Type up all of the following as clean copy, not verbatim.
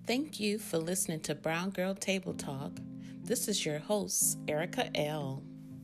Thank you for listening to Brown Girl Table Talk. This is your host, Erica L.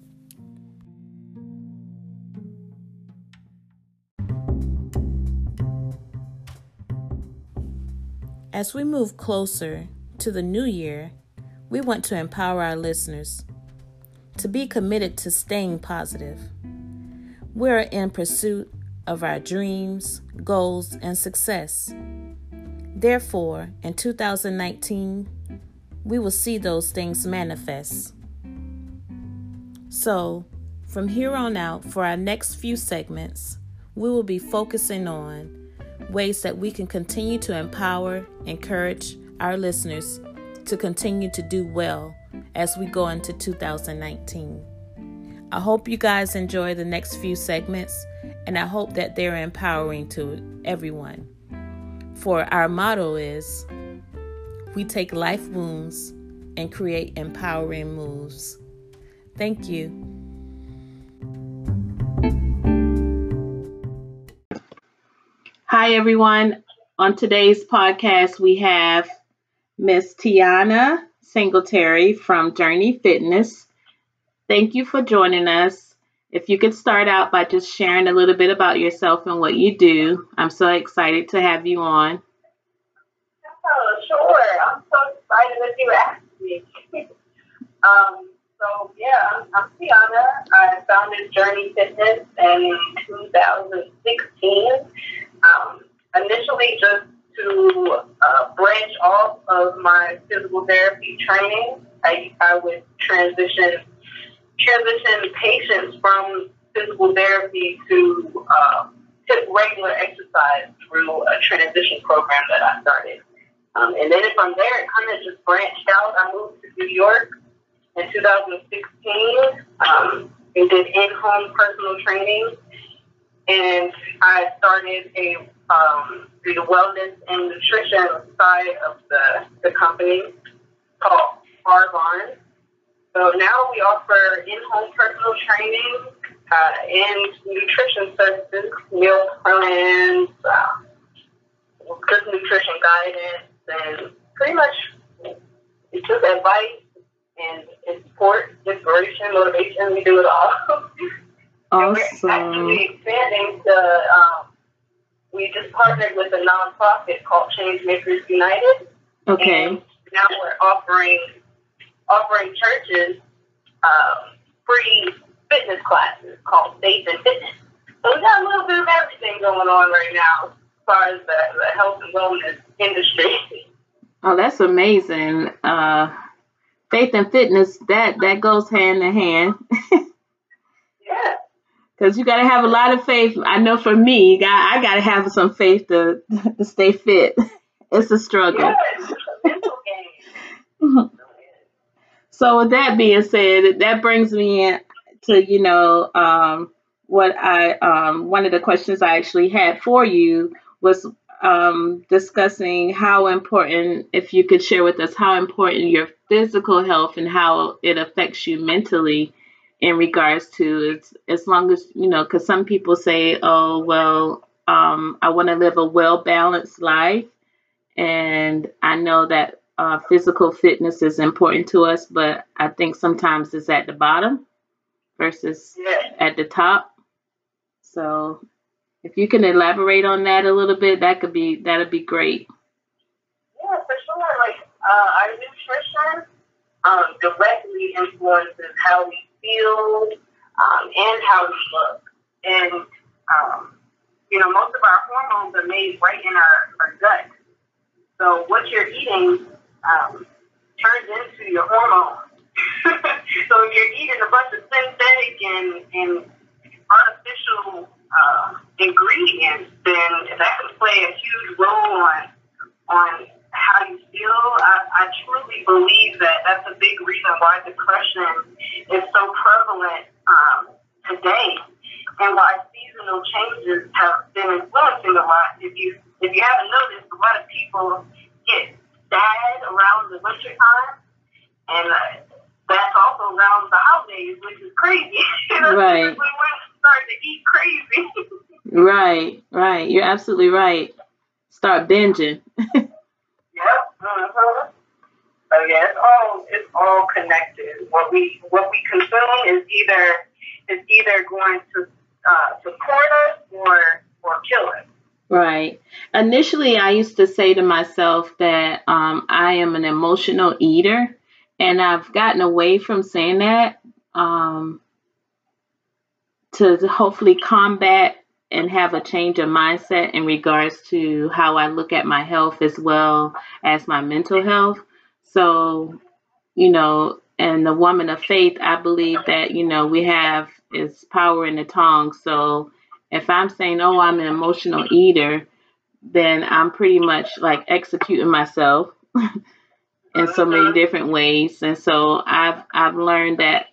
As we move closer to the new year, we want to empower our listeners to be committed to staying positive. We're in pursuit of our dreams, goals, and success. Therefore, in 2019, we will see those things manifest. So, from here on out, for our next few segments, we will be focusing on ways that we can continue to empower, encourage our listeners to continue to do well as we go into 2019. I hope you guys enjoy the next few segments, and I hope that they're empowering to everyone. For our motto is, we take life wounds and create empowering moves. Thank you. Hi, everyone. On today's podcast, we have Miss Tiana Singletary from Journey Fitness. Thank you for joining us. If you could start out by just sharing a little bit about yourself and what you do. I'm so excited to have you on. Oh, sure. I'm so excited that you asked me. I'm Tiana. I founded Journey Fitness in 2016. Initially just to branch off of my physical therapy training. I would transition patients from physical therapy to regular exercise through a transition program that I started. And then from there, it kind of just branched out. I moved to New York in 2016 and did in-home personal training. And I started the wellness and nutrition side of the company called Barbarn. So now we offer in-home personal training and nutrition services, meal plans, good nutrition guidance, and pretty much it's just advice and support, inspiration, motivation. We do it all. Awesome. We're actually expanding to, we just partnered with a nonprofit called Changemakers United. Okay. And now we're offering churches free fitness classes called Faith and Fitness. So we got a little bit of everything going on right now as far as the health and wellness industry. Oh, that's amazing. Faith and fitness, that goes hand in hand. Yeah. Because you got to have a lot of faith. I know for me, I got to have some faith to stay fit. It's a struggle. Yeah, it's a mental game. So with that being said, that brings me to, what one of the questions I actually had for you was discussing how important, if you could share with us, how important your physical health and how it affects you mentally in regards to as long as, because some people say, oh, well, I want to live a well-balanced life. And I know that physical fitness is important to us, but I think sometimes it's at the bottom versus at the top. So if you can elaborate on that a little bit, that'd be great. Yeah, for sure. Like our nutrition directly influences how we feel and how we look. And most of our hormones are made right in our gut. So what you're eating turns into your hormones. So if you're eating a bunch of synthetic and artificial ingredients, then that can play a huge role on how you feel. I truly believe that that's a big reason why depression is so prevalent today, and why seasonal changes have been influencing a lot. If you haven't noticed, a lot of people get sad around the winter time, and that's also around the holidays, which is crazy. Right. When we're starting to eat crazy. Right. You're absolutely right. Start binging. Yep. yeah, it's all connected. What we consume is either going to support us or kill us. Right. Initially, I used to say to myself that I am an emotional eater, and I've gotten away from saying that um, to hopefully combat and have a change of mindset in regards to how I look at my health as well as my mental health. So, and the woman of faith, I believe that, we have is power in the tongue. So if I'm saying, oh, I'm an emotional eater, then I'm pretty much like executing myself in so many Mhm. different ways. And so I've learned that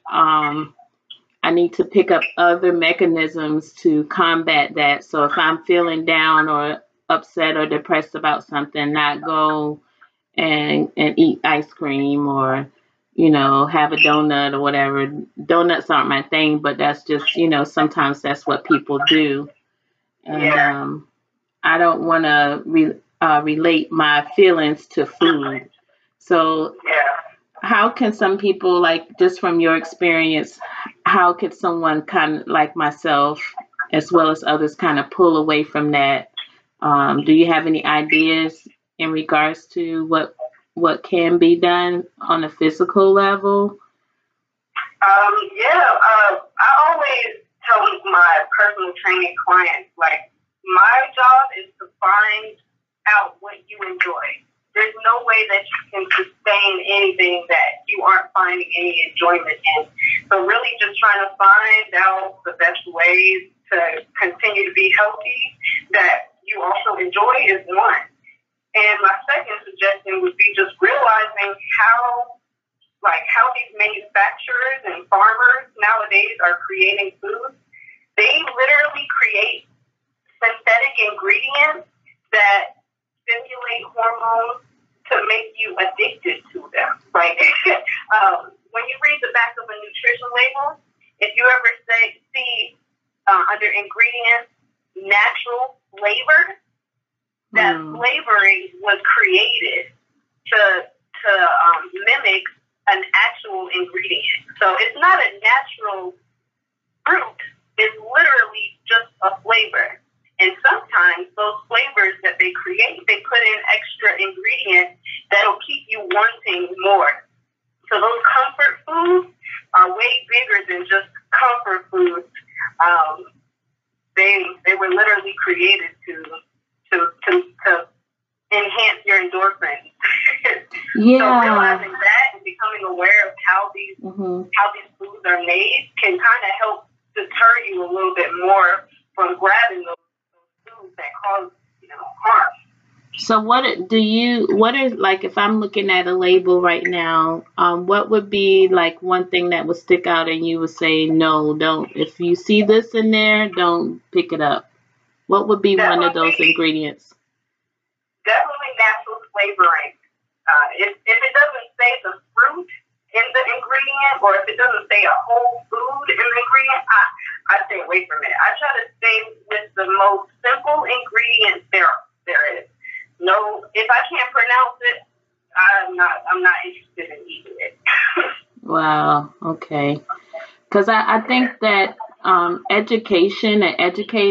I need to pick up other mechanisms to combat that. So if I'm feeling down or upset or depressed about something, not go and eat ice cream or have a donut or whatever. Donuts aren't my thing, but that's just sometimes that's what people do. And Yeah, I don't want to relate my feelings to food. So yeah. how can some people, like, just from your experience, how could someone kind of like myself as well as others kind of pull away from that? Do you have any ideas in regards to what can be done on a physical level? Yeah, I always tell my personal training clients, like, my job is to find out what you enjoy. There's no way that you can sustain anything that you aren't finding any enjoyment in. So really just trying to find out the best ways to continue to be healthy that you also enjoy is one. And my second suggestion would be just realizing how these manufacturers and farmers nowadays are creating food. They literally create synthetic ingredients that stimulate hormones to make you addicted to them. Like, when you read the back of a nutrition label, if you ever see under ingredients natural flavor, that flavoring was created to mimic an actual ingredient. So it's not a natural fruit. It's literally just a flavor. And sometimes those flavors that they create, they put in extra ingredients that'll keep you wanting more. So those comfort foods are way bigger than just comfort foods. They were literally created to enhance your endorphins. So Yeah. realizing that and becoming aware of how these foods are made can kind of help deter you a little bit more from grabbing those foods that cause harm. So what is, like, if I'm looking at a label right now, what would be like one thing that would stick out and you would say, no, don't, if you see this in there, don't pick it up? What would be one of those ingredients? Definitely natural flavoring. If it doesn't say the fruit in the ingredient, or if it doesn't say a whole food in the ingredient, I stay away from it. I try to stay with the most simple ingredients there is. No, if I can't pronounce it, I'm not interested in eating it. Wow. Okay. Because I think that education and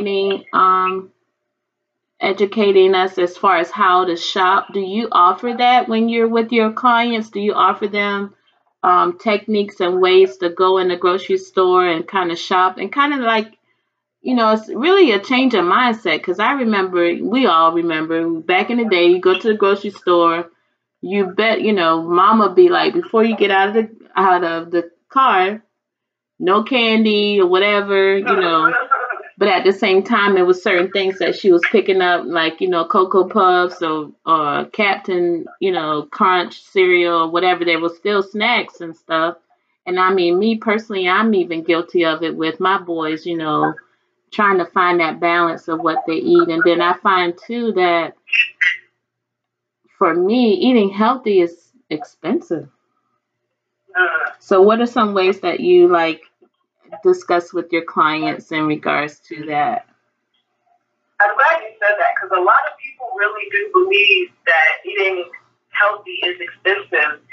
educating us as far as how to shop. Do you offer that when you're with your clients? Do you offer them techniques and ways to go in the grocery store and kind of shop and kind of like, it's really a change of mindset because we all remember back in the day, you go to the grocery store, you bet, mama be like, before you get out of the car, no candy or whatever. But at the same time, there was certain things that she was picking up, like, Cocoa Puffs or Captain, Crunch cereal or whatever. There was still snacks and stuff. And I mean, me personally, I'm even guilty of it with my boys, trying to find that balance of what they eat. And then I find too that for me, eating healthy is expensive. So what are some ways that you like discuss with your clients in regards to that? I'm glad you said that because a lot of people really do believe that eating healthy is expensive.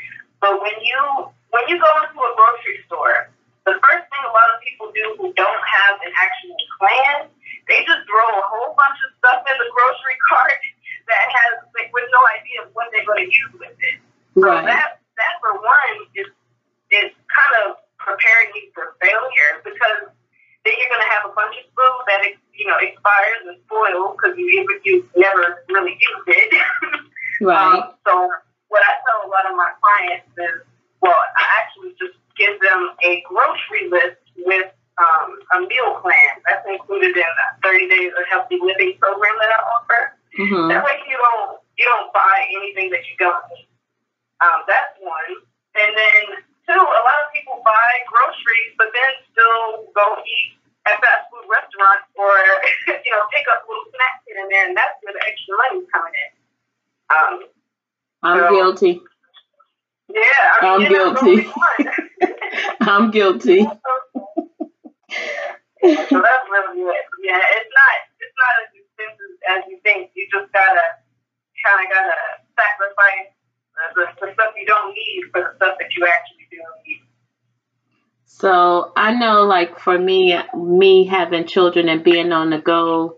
But when you go into a grocery store, the first thing a lot of people do who don't have an actual plan, they just throw a whole bunch of stuff in the grocery cart that has with no idea of what they're going to use with it. Right. So that for one is kind of preparing you for failure, because then you're going to have a bunch of food that expires and spoils because you never really used it. Right. So what I tell a lot of my clients is, well, I actually just give them a grocery list with a meal plan. That's included in the 30 Days of Healthy Living program that I offer. Mm-hmm. That way you don't buy anything that you don't need. That's one. And then two, a lot of people buy groceries but then still go eat at fast food restaurants or pick up little snacks here and there, and that's where the extra money's coming in. I'm guilty. Yeah, I'm guilty. I'm guilty. So that's really it. Yeah, it's not as expensive as you think. You just gotta sacrifice the stuff you don't need for the stuff that you actually do need. So I know, like for me having children and being on the go,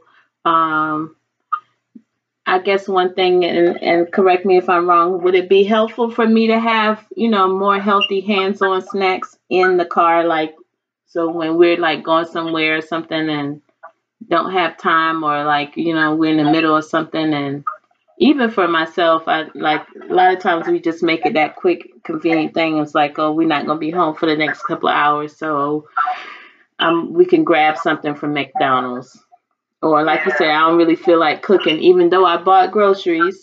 I guess one thing, and correct me if I'm wrong, would it be helpful for me to have, more healthy hands-on snacks in the car, like, so when we're like going somewhere or something and don't have time, or like, we're in the middle of something, and even for myself, I like a lot of times we just make it that quick, convenient thing. It's like, oh, we're not going to be home for the next couple of hours, so we can grab something from McDonald's. Or like you said, I don't really feel like cooking, even though I bought groceries.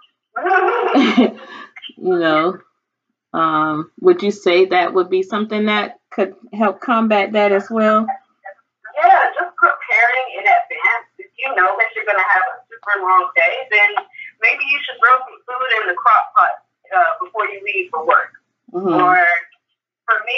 Would you say that would be something that could help combat that as well? Yeah, just preparing in advance. If you know that you're going to have a super long day, then maybe you should throw some food in the crock pot before you leave for work. Mm-hmm. Or for me,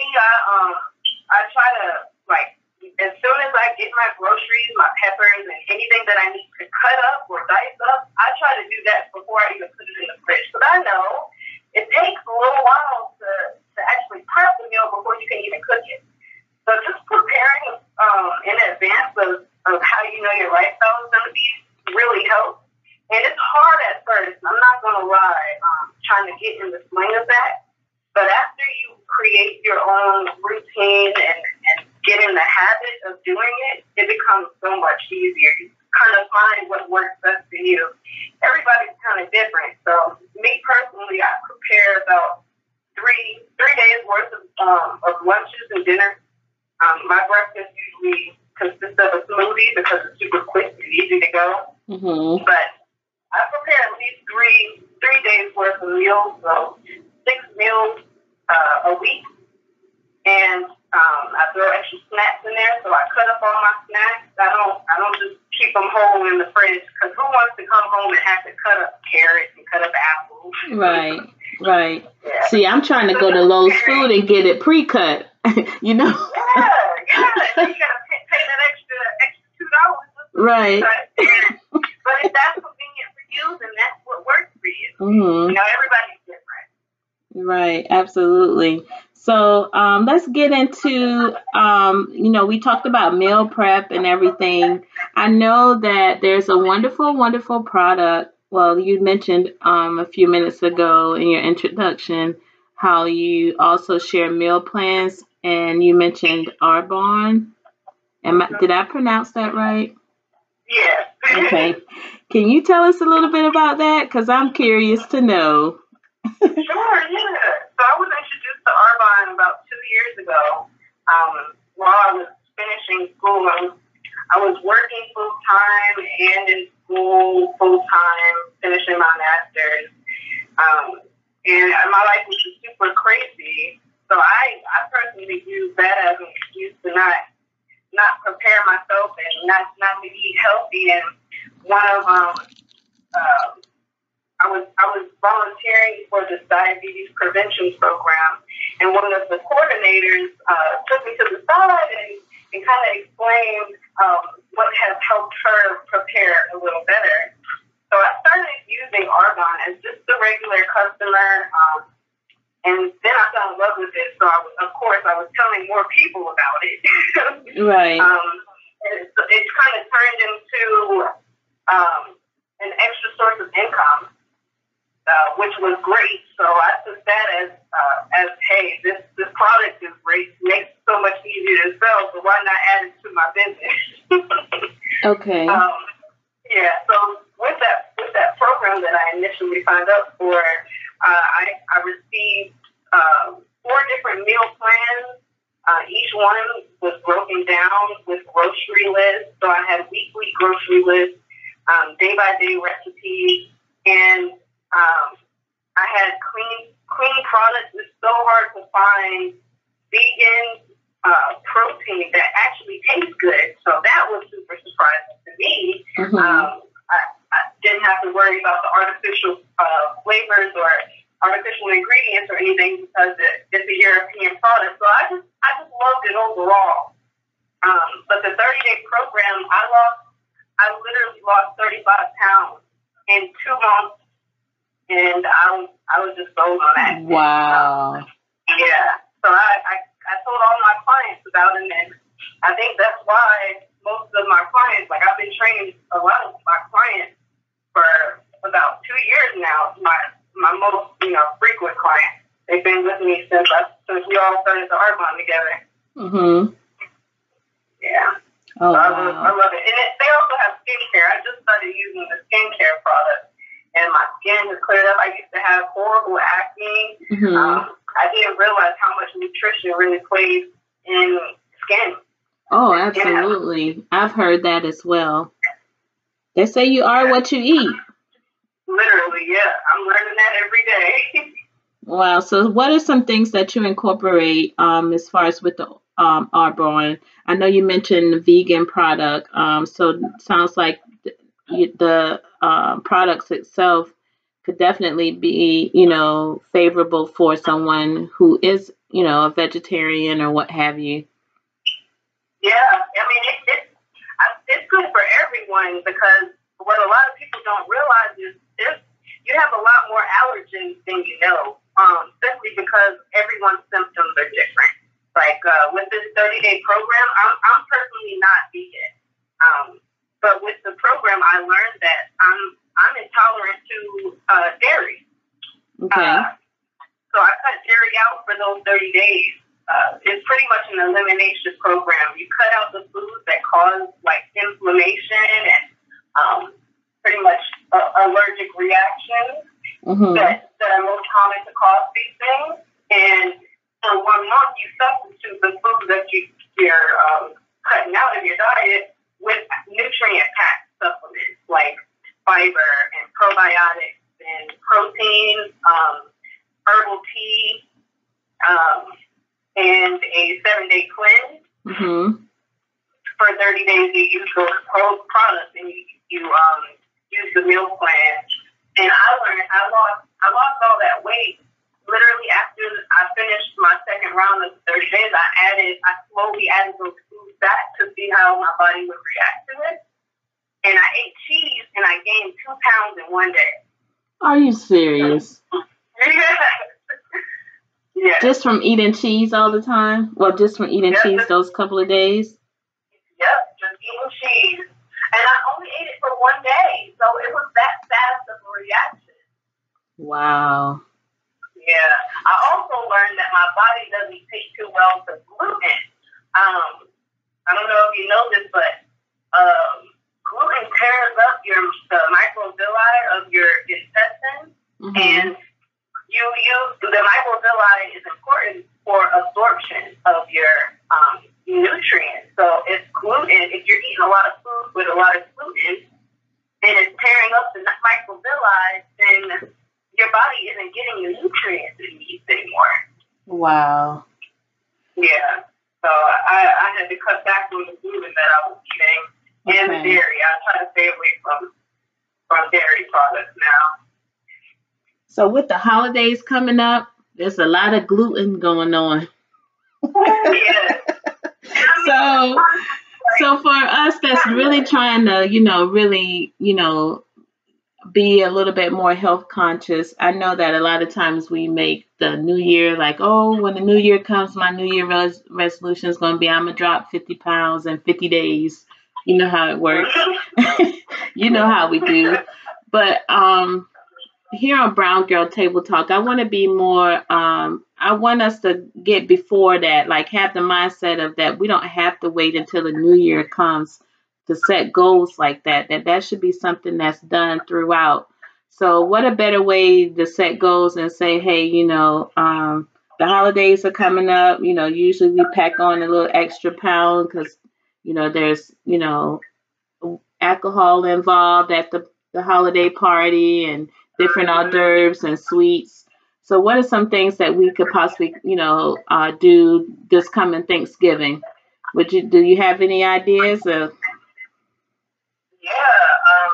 I try to, like, as soon as I get my groceries, my peppers, and anything that I need to cut up or dice up, I try to do that before I even put it in the fridge. But I know it takes a little while to actually prep the meal before you can even cook it. So just preparing in advance of how you know your lifestyle is going to be really helps. And it's hard at first. I'm not going to lie, trying to get in the swing of that. But after you create your own routine and get in the habit of doing it, it becomes so much easier. You kind of find what works best for you. Everybody's kind of different. So me personally, I prepare about three days worth of lunches and dinners. My breakfast usually consists of a smoothie because it's super quick and easy to go. Mm-hmm. But I prepare at least three days worth of meals, so 6 meals a week. And I throw extra snacks in there, so I cut up all my snacks. I don't just keep them whole in the fridge, because who wants to come home and have to cut up carrots and cut up apples? Right. Yeah. See, I'm trying to go to Lowe's Food and get it pre-cut. Yeah. You gotta pay that extra $2. Right. But if that's convenient for you, then that's what works for you. Mm-hmm. Everybody's different. Right. Absolutely. So let's get into, we talked about meal prep and everything. I know that there's a wonderful, wonderful product. Well, you mentioned a few minutes ago in your introduction how you also share meal plans, and you mentioned Arbonne. Did I pronounce that right? Yes. Okay. Can you tell us a little bit about that? Because I'm curious to know. Sure, yeah. So I was introduced to Arbonne about 2 years ago. While I was finishing school, I was working full-time and in school full-time, finishing my master's. And my life was just super crazy. So I personally used that as an excuse to not prepare myself and not to eat healthy. And one of I was volunteering for this diabetes prevention program, and one of the coordinators took me to the side and kind of explained what has helped her prepare a little better. So I started using Arbonne as just a regular customer, And then I fell in love with it. So, of course, I was telling more people about it. Right. And it's kind of turned into an extra source of income, which was great. So I took that as hey, this product is great, makes it so much easier to sell. So why not add it to my business? Okay. Yeah. So with that program that I initially signed up for, I received 4 different meal plans. Each one was broken down with grocery lists. So I had weekly grocery lists, day-by-day recipes, and I had clean products. It's so hard to find vegan protein that actually tastes good. So that was super surprising to me. Mm-hmm. I didn't have to worry about the artificial flavors or artificial ingredients or anything because it's a European product. So I just loved it overall. But the 30-day program, I literally lost 35 pounds in 2 months, and I was just sold on that. Wow. Yeah. So I told all my clients about it, and I think that's why most of my clients, like I've been training a lot of my clients for about 2 years now. My most frequent clients. They've been with me since we all started the Arbonne together. Mm-hmm. Yeah. Oh, so wow. I love it. And they also have skincare. I just started using the skincare product, and my skin has cleared up. I used to have horrible acne. Mm-hmm. I didn't realize how much nutrition really plays in skin. Oh, absolutely. I've heard that as well. They say you are what you eat. Literally, yeah. I'm learning that every day. Wow. So what are some things that you incorporate as far as with the Arbonne? I know you mentioned the vegan product. So it sounds like the products itself could definitely be, favorable for someone who is, a vegetarian or what have you. Yeah. I mean, it's good for everyone because what a lot of people don't realize is you have a lot more allergens than you know, simply because everyone's symptoms are different. Like with this 30-day program, I'm personally not vegan, but with the program, I learned that I'm intolerant to dairy. Okay. So I cut dairy out for those 30 days. It's pretty much an elimination program. You cut out the foods that cause like inflammation and pretty much allergic reactions that are most common to cause these things. And for 1 month, you substitute the food that you're cutting out of your diet with nutrient-packed supplements like fiber and probiotics and protein, herbal tea, and a 7-day cleanse. Mm-hmm. For 30 days, you use those products and you use the meal plan. And I learned I lost all that weight. Literally after I finished my second round of 30 days, I slowly added those foods back to see how my body would react to it. And I ate cheese and I gained 2 pounds in 1 day. Are you serious? Yeah. Just from eating cheese all the time? Well, just from eating cheese those couple of days? Yep, just eating cheese. And I only ate it for 1 day. So it was that fast of a reaction. Wow. Yeah. I also learned that my body doesn't take too well to gluten. I don't know if you know this, but gluten tears up the microvilli of your intestines. Mm-hmm. And the microvilli is important for absorption of your nutrients. So if you're eating a lot of food with a lot of gluten and it's tearing up the microvilli, then your body isn't getting the nutrients it needs anymore. Wow. Yeah. So I had to cut back on the gluten that I was eating and the dairy. I try to stay away from dairy products now. So with the holidays coming up, there's a lot of gluten going on. Yeah. So for us that's really trying to, really, be a little bit more health conscious. I know that a lot of times we make the new year like, oh, when the new year comes, my new year resolution is going to be I'm going to drop 50 pounds in 50 days. You know how it works. You know how we do. But here on Brown Girl Table Talk, I want to be more, I want us to get before that, like have the mindset of that we don't have to wait until the new year comes to set goals like that, that should be something that's done throughout. So what a better way to set goals and say, hey, the holidays are coming up, usually we pack on a little extra pound because, there's, alcohol involved at the holiday party and different hors d'oeuvres and sweets. So, what are some things that we could possibly, do this coming Thanksgiving? Do you have any ideas of? Yeah,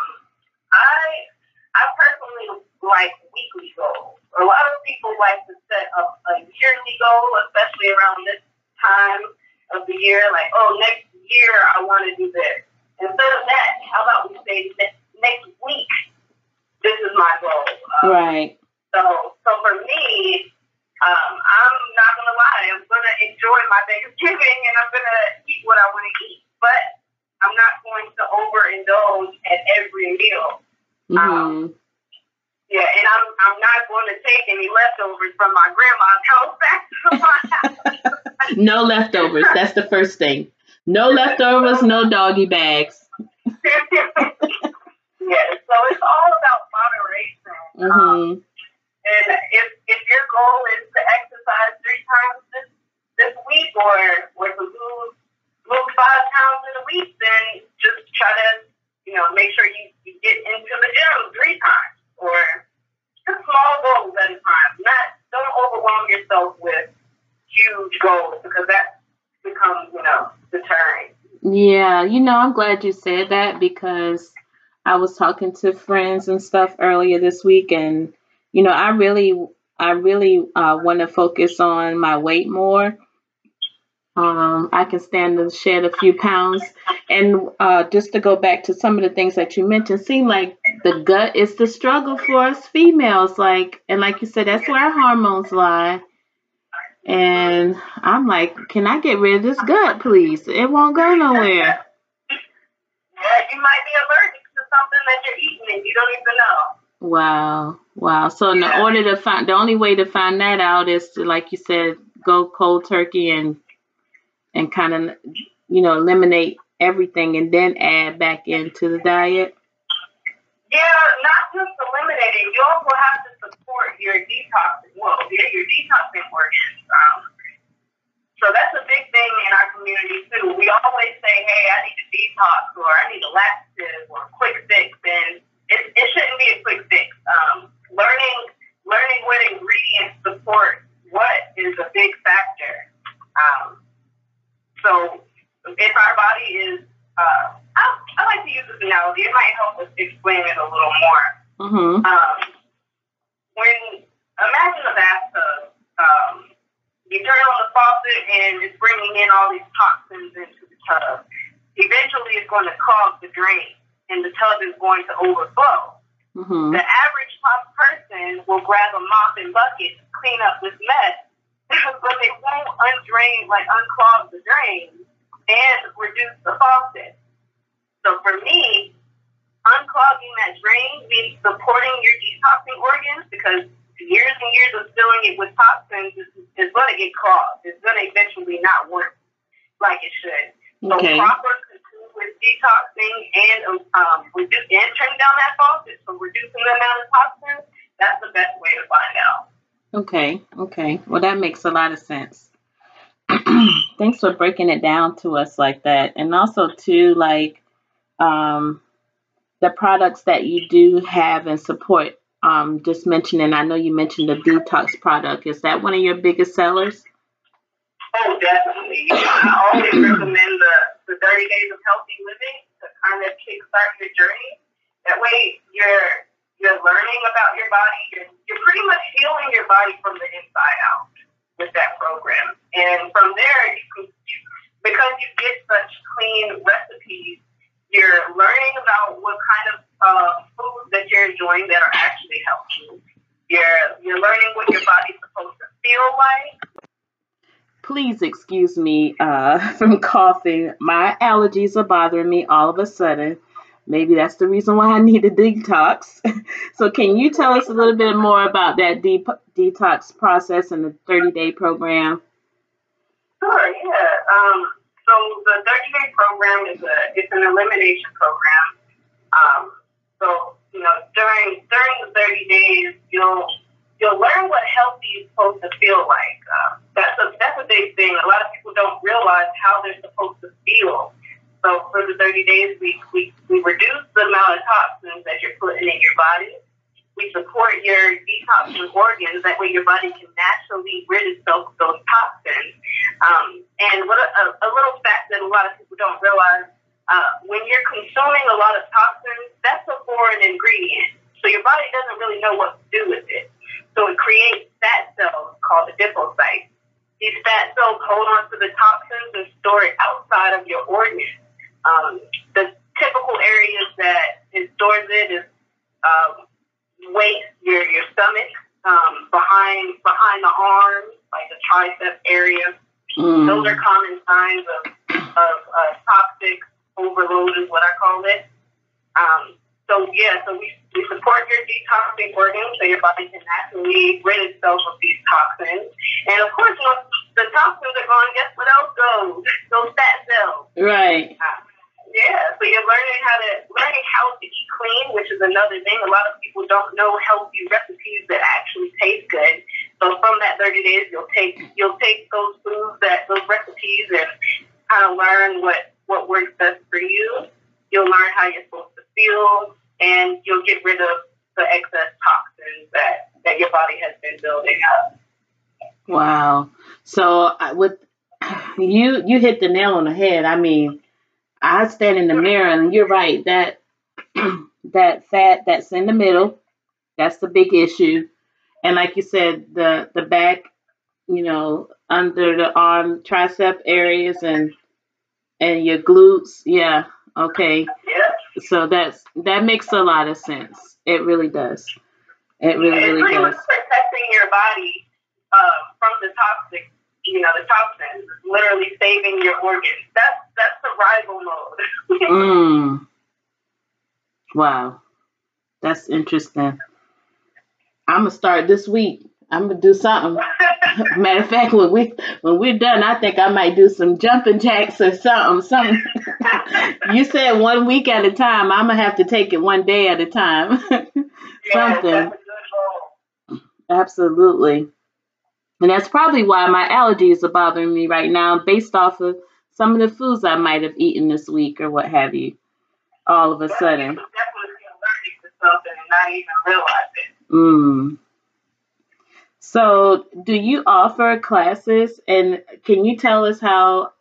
I personally like weekly goals. A lot of people like to set up a yearly goal, especially around this time of the year. Like, oh, next year I want to do this. Instead of that, how about we say next week? This is my goal. Right. So for me, I'm not gonna lie. I'm gonna enjoy my Thanksgiving, and I'm gonna eat what I want to eat. But I'm not going to overindulge at every meal. Mm-hmm. Yeah, and I'm not going to take any leftovers from my grandma's house back to my house. No leftovers. That's the first thing. No leftovers. No doggy bags. Yeah, so it's all about moderation. Mm-hmm. And if your goal is to exercise 3 times this week, or to lose 5 pounds in a week, then just try to make sure you get into the gym 3 times, or just small goals at a time. Don't overwhelm yourself with huge goals because that becomes deterring. Yeah, I'm glad you said that because I was talking to friends and stuff earlier this week, and I really want to focus on my weight more. I can stand to shed a few pounds, and just to go back to some of the things that you mentioned, seem like the gut is the struggle for us females. Like you said, that's where our hormones lie. And I'm like, can I get rid of this gut, please? It won't go nowhere. Yeah, you might be allergic to something that you're eating and you don't even know. Wow. So in order to find, the only way to find that out is to, like you said, go cold turkey and kind of, eliminate everything and then add back into the diet. Yeah, not just eliminating. You also have to support your detoxing. Well, your detoxing organs. So that's a big thing in our community too. We always say, "Hey, I need a detox," or "I need a laxative," or a quick fix, and it shouldn't be a quick fix. Learning what ingredients support what is a big factor. So if our body is, I like to use this analogy. It might help us explain it a little more. Mm-hmm. Imagine a bathtub. You turn on the faucet and it's bringing in all these toxins into the tub. Eventually, it's going to clog the drain, and the tub is going to overflow. Mm-hmm. The average person will grab a mop and bucket to clean up this mess, but they won't unclog the drain and reduce the faucet. So for me, unclogging that drain means supporting your detoxing organs, because years and years of filling it with toxins is going to get clogged. It's going to eventually not work like it should. Okay. So proper continuous detoxing and turning down that faucet, so reducing the amount of toxins, that's the best way to find out. Okay. Well, that makes a lot of sense. Thanks for breaking it down to us like that. And also, too, like the products that you do have and support, just mentioning, I know you mentioned the detox product. Is that one of your biggest sellers? Oh, definitely. I always recommend the 30 Days of Healthy Living to kind of kickstart your journey. That way, you're learning about your body. You're pretty much healing your body from the inside out with that program. And from there, because you get such clean recipes, you're learning about what kind of food that you're enjoying doing that are actually helping. You're learning what your body's supposed to feel like. Please excuse me from coughing. My allergies are bothering me all of a sudden. Maybe that's the reason why I need a detox. So, can you tell us a little bit more about that detox process and the 30-day program? Sure, yeah. So the 30-day program it's an elimination program. So during the 30 days, you'll learn what healthy is supposed to feel like. That's a big thing. A lot of people don't realize how they're supposed to feel. So for the 30 days, we reduce the amount of toxins that you're putting in your body. We support your detoxing organs. That way your body can naturally rid itself of those toxins. And what a little fact that a lot of people don't realize, when you're consuming a lot of toxins, that's a foreign ingredient. So your body doesn't really know what to do with it. So it creates fat cells called adipocytes. These fat cells hold on to the toxins and store it outside of your organs. The typical areas that it stores it is waist, your stomach, behind the arms, like the tricep area. Those are common signs of toxic overload, is what I call it. So we support your detoxing organs so your body can naturally rid itself of these toxins. And of course, once the toxins are gone, guess what else goes? Those fat cells. Right. So you're learning how to eat clean, which is another thing. A lot of people don't know healthy recipes that actually taste good. So from that 30 days, you'll take those foods, those recipes, and kind of learn what works best for you. You'll learn how you're supposed to feel, and you'll get rid of the excess toxins that your body has been building up. Wow. So with you hit the nail on the head. I mean, I stand in the mirror and you're right, that that fat that's in the middle, that's the big issue. And like you said, the back, under the arm tricep areas and your glutes. Yeah. Okay. Yeah. So that makes a lot of sense. It really does. It really pretty does. much protecting your body from the toxins, literally saving your organs. That's survival mode. Wow, that's interesting. I'm gonna start this week. I'm gonna do something. Matter of fact, when we're done, I think I might do some jumping jacks or something. You said 1 week at a time. I'm gonna have to take it 1 day at a time. Something. That's a good goal. Absolutely. And that's probably why my allergies are bothering me right now, based off of some of the foods I might have eaten this week or what have you. All of a sudden. Definitely allergic to something and not even realize it. So, do you offer classes, and can you tell us how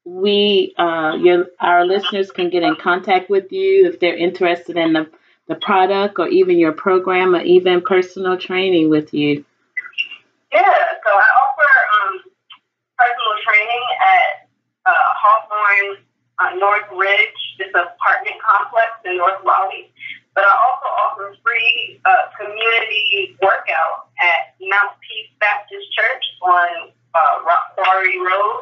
our listeners can get in contact with you if they're interested in the product or even your program or even personal training with you? Yeah, so I offer personal training at Hawthorne North Ridge. It's an apartment complex in North Raleigh. But I also offer free community workout at Mount Peace Baptist Church on Rock Quarry Road.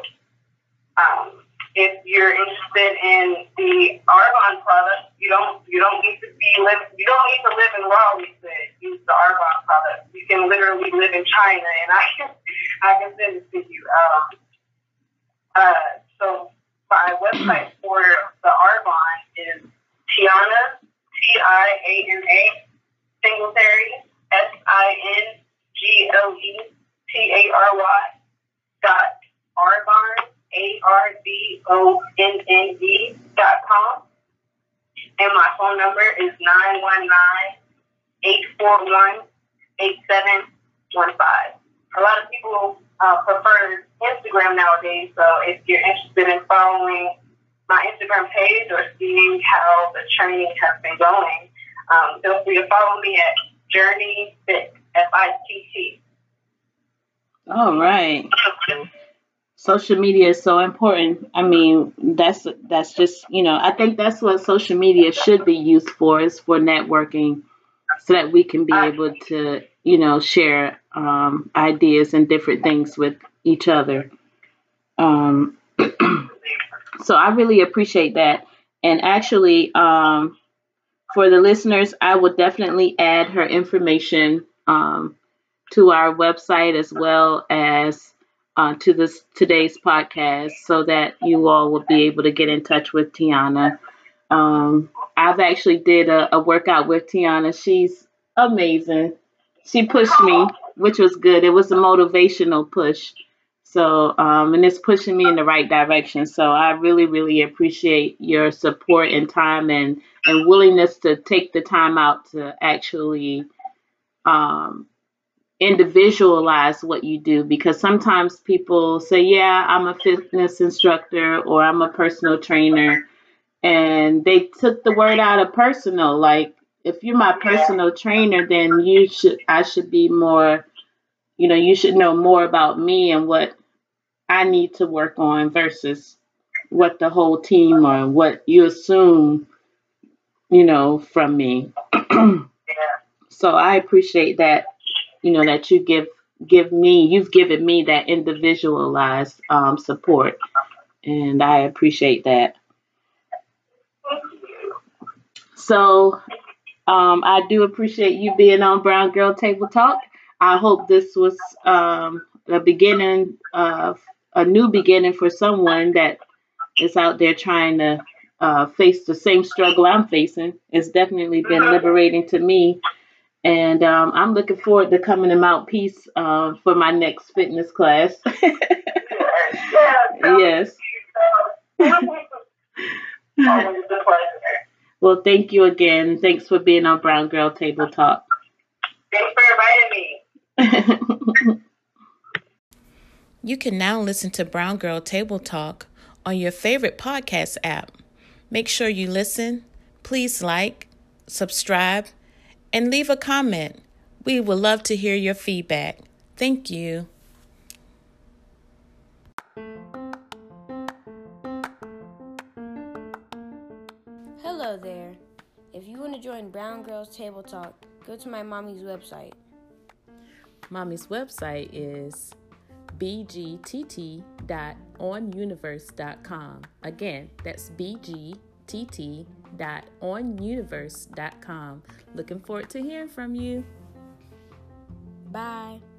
If you're interested in the Arbonne product, you don't need to live in Raleigh to use the Arbonne product. You can literally live in China, and I can send it to you. So my website for the Arbonne is Tiana, Tiana, Singletary, Singletary.Arbonne, ARBONNE.com. And my phone number is 919-841-8715. A lot of people prefer Instagram nowadays, so if you're interested in following my Instagram page or seeing how the training has been going, feel free to follow me at Journey Fit, FITT. All right. Social media is so important. I mean, that's just, I think that's what social media should be used for, is for networking so that we can be able to, share ideas and different things with each other. Um, so I really appreciate that. And actually, for the listeners, I will definitely add her information to our website as well as to this today's podcast, so that you all will be able to get in touch with Tiana. I've actually did a workout with Tiana. She's amazing. She pushed me, which was good. It was a motivational push. So, and it's pushing me in the right direction. So I really, really appreciate your support and time and willingness to take the time out to actually um, individualize what you do, because sometimes people say, yeah, I'm a fitness instructor or I'm a personal trainer, and they took the word out of personal. Like, if you're my personal trainer, then I should be more, you should know more about me and what I need to work on versus what the whole team or what you assume, from me. So I appreciate that, that you've given me that individualized support, and I appreciate that. So I do appreciate you being on Brown Girl Table Talk. I hope this was a beginning of a new beginning for someone that is out there trying to face the same struggle I'm facing. It's definitely been liberating to me. And I'm looking forward to coming to Mount Peace for my next fitness class. Yes. Well, thank you again. Thanks for being on Brown Girl Table Talk. Thanks for inviting me. You can now listen to Brown Girl Table Talk on your favorite podcast app. Make sure you listen. Please like, subscribe, and leave a comment. We would love to hear your feedback. Thank you. Hello there. If you want to join Brown Girls Table Talk, go to my mommy's website. Mommy's website is bgtt.onuniverse.com. Again, that's bgtt.onuniverse.com. Looking forward to hearing from you. Bye.